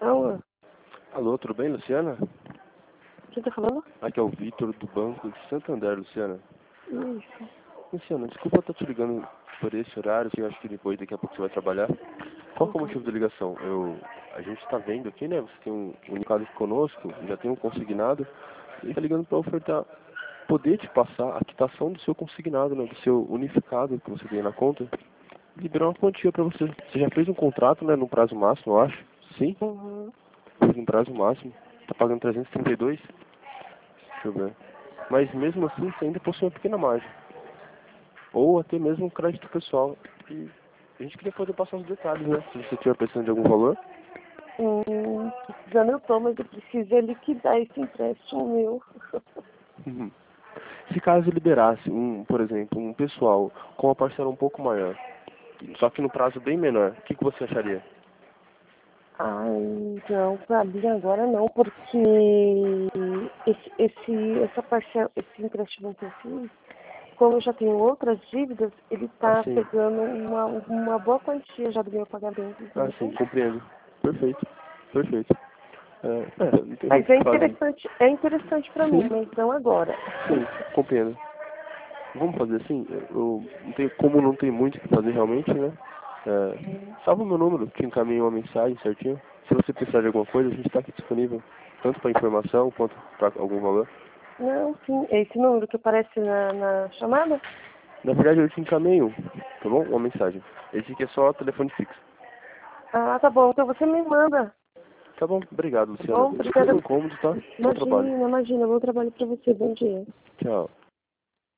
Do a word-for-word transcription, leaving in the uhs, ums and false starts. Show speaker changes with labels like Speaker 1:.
Speaker 1: Alô,
Speaker 2: Alô, tudo bem, Luciana?
Speaker 1: quem tá falando?
Speaker 2: Aqui é o Vitor, do Banco de Santander, Luciana.
Speaker 1: Isso.
Speaker 2: Luciana, desculpa estar te ligando por esse horário, que eu acho que depois, daqui a pouco você vai trabalhar. Qual que é o motivo da ligação? Eu, a gente está vendo aqui, né, você tem um unicado aqui conosco, já tem um consignado, e está ligando para ofertar, poder te passar a quitação do seu consignado, né, do seu unificado que você tem na conta, e liberar uma quantia para você. Você já fez um contrato, né, no prazo máximo, eu acho? Sim?
Speaker 1: Uhum.
Speaker 2: Fez um prazo máximo. Tá pagando trezentos e trinta e dois? Deixa eu ver. Mas mesmo assim, você ainda possui uma pequena margem. Ou até mesmo um crédito pessoal. E a gente queria poder passar os detalhes, né? Se você estiver precisando de algum valor.
Speaker 1: Hum, precisando eu tô, mas eu preciso é liquidar esse empréstimo meu.
Speaker 2: Uhum. Se caso liberasse, um, por exemplo, um pessoal com uma parcela um pouco maior, só que no prazo bem menor, o que, que você acharia?
Speaker 1: Ai, não, pra mim agora não, porque esse, esse, essa parcela, esse empréstimo que eu fiz, como eu já tenho outras dívidas, ele
Speaker 2: Ah,
Speaker 1: tá
Speaker 2: sim.
Speaker 1: pegando uma, uma boa quantia já do meu pagamento,
Speaker 2: Ah, sim,
Speaker 1: entendeu?
Speaker 2: compreendo. Perfeito. Perfeito. É, é, não tem
Speaker 1: Mas
Speaker 2: muito o
Speaker 1: é
Speaker 2: que fazer.
Speaker 1: interessante, é interessante pra mim,
Speaker 2: Sim,
Speaker 1: mas não agora.
Speaker 2: sim, compreendo. Vamos fazer assim, eu não tenho, como não tem muito o que fazer realmente, né? É, salva o meu número, te encaminho uma mensagem certinho. Se você precisar de alguma coisa, a gente está aqui disponível, tanto para informação quanto para algum valor.
Speaker 1: Não, sim, é esse número que aparece na, na chamada?
Speaker 2: Na verdade, eu te encaminho, tá bom? Uma mensagem. Esse aqui é só telefone fixo.
Speaker 1: Ah, tá bom. Então você me manda.
Speaker 2: Tá bom? Obrigado,
Speaker 1: Tá
Speaker 2: Luciana.
Speaker 1: bom?
Speaker 2: Desculpa
Speaker 1: Obrigada.
Speaker 2: o incômodo, tá? Bom trabalho.
Speaker 1: Imagina, imagina. Bom trabalho pra você. Bom dia.
Speaker 2: Tchau.